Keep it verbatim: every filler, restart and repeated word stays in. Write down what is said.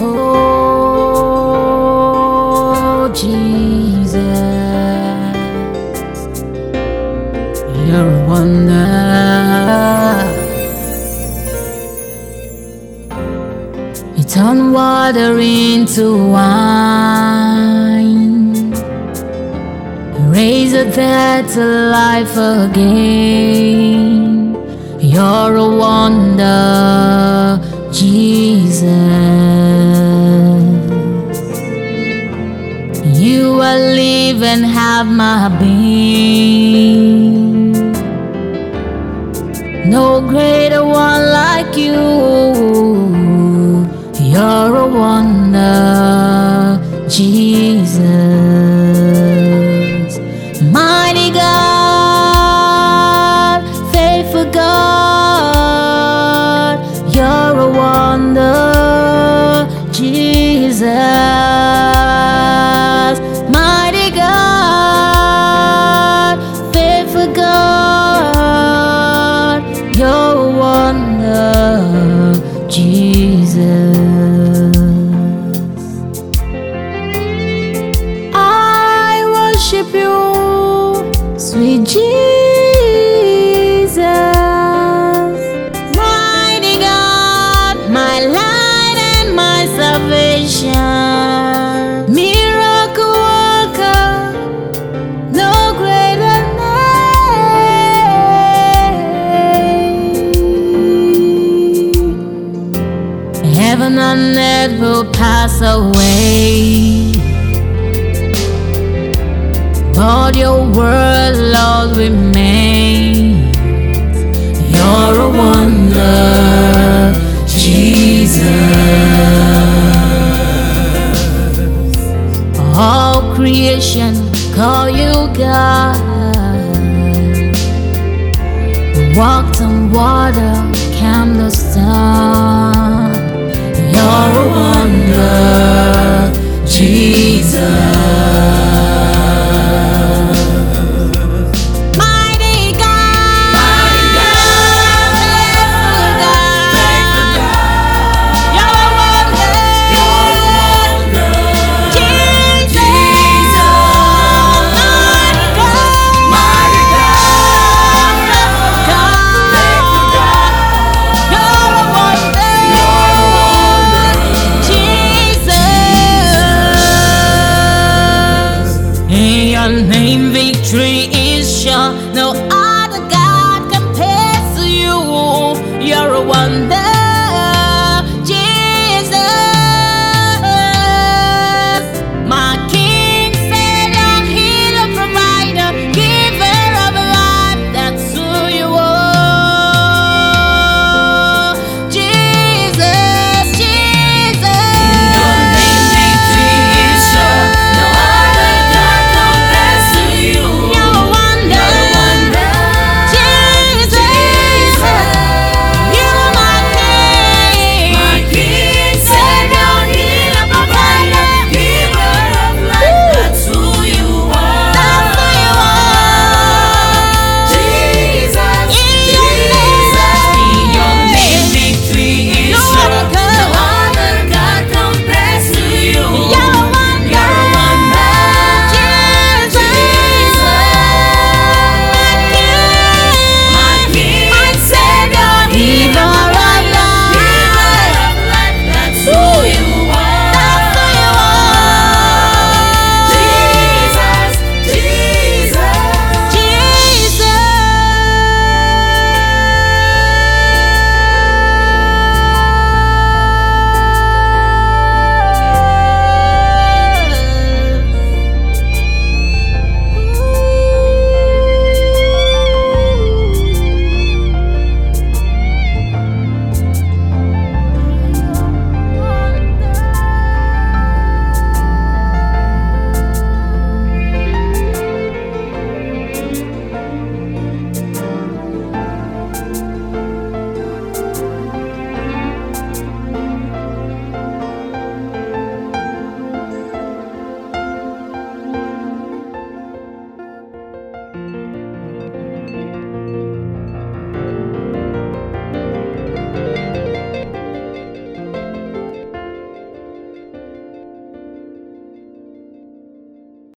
Oh, Jesus, you're a wonder. You turn water into wine, you raise the dead to life again. You're a wonder, Jesus. You are live and have my being. No greater one like you. You're a wonder, Jesus. Mighty God, faithful God, you're a wonder, Jesus. Mighty God, faithful God, you're a wonder, Jesus. I worship you, sweet Jesus. Mighty God, my light and my salvation. Miracle worker, no greater name. Heaven and earth will pass away, but your word, Lord, remains. You're a wonder, Jesus. All creation call you God. You walked on water, calmed the storm. You're a wonder, Jesus. In your name victory is sure. No